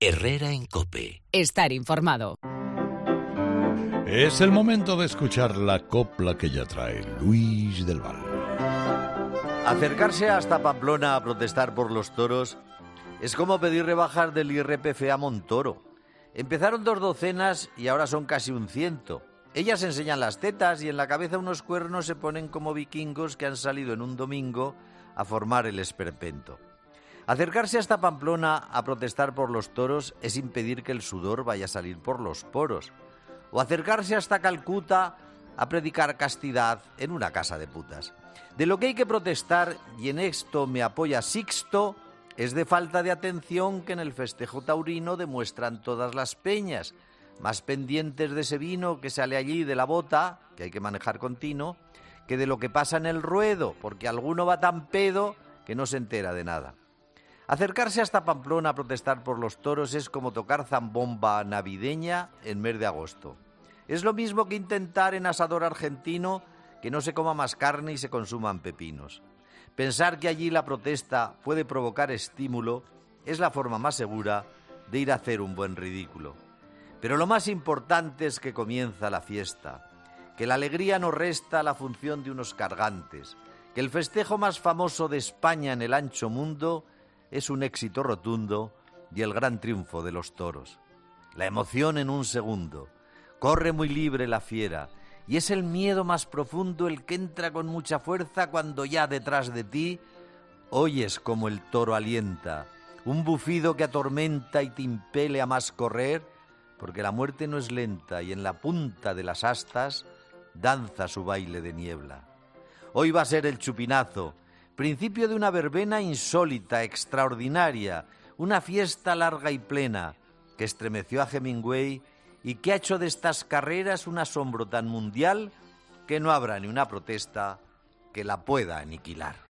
Herrera en COPE. Estar informado. Es el momento de escuchar la copla que ya trae Luis del Val. Acercarse hasta Pamplona a protestar por los toros es como pedir rebajar del IRPF a Montoro. Empezaron 2 docenas y ahora son casi un 100. Ellas enseñan las tetas y en la cabeza unos cuernos se ponen como vikingos que han salido en un domingo a formar el esperpento. Acercarse hasta Pamplona a protestar por los toros es impedir que el sudor vaya a salir por los poros. O acercarse hasta Calcuta a predicar castidad en una casa de putas. De lo que hay que protestar, y en esto me apoya Sixto, es de falta de atención que en el festejo taurino demuestran todas las peñas, más pendientes de ese vino que sale allí de la bota, que hay que manejar continuo, que de lo que pasa en el ruedo, porque alguno va tan pedo que no se entera de nada. Acercarse hasta Pamplona a protestar por los toros es como tocar zambomba navideña en mes de agosto. Es lo mismo que intentar en asador argentino que no se coma más carne y se consuman pepinos. Pensar que allí la protesta puede provocar estímulo es la forma más segura de ir a hacer un buen ridículo. Pero lo más importante es que comienza la fiesta, que la alegría no resta la función de unos cargantes, que el festejo más famoso de España en el ancho mundo es un éxito rotundo y el gran triunfo de los toros. La emoción en un segundo, corre muy libre la fiera, y es el miedo más profundo el que entra con mucha fuerza cuando ya detrás de ti oyes como el toro alienta, un bufido que atormenta y te impele a más correr, porque la muerte no es lenta y en la punta de las astas danza su baile de niebla. Hoy va a ser el chupinazo, principio de una verbena insólita, extraordinaria, una fiesta larga y plena que estremeció a Hemingway y que ha hecho de estas carreras un asombro tan mundial que no habrá ni una protesta que la pueda aniquilar.